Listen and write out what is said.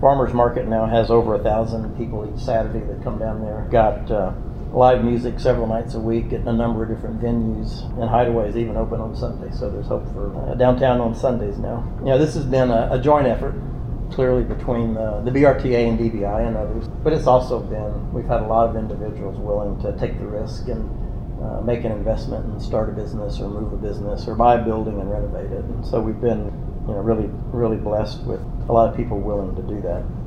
farmers market now has over 1,000 people each Saturday that come down there. Got live music several nights a week at a number of different venues, and Hideaway is even open on Sunday, so there's hope for downtown on Sundays now. This has been a joint effort, clearly between the BRTA and DBI and others, but it's also been, we've had a lot of individuals willing to take the risk and make an investment and start a business or move a business or buy a building and renovate it. And so we've been really blessed with a lot of people willing to do that.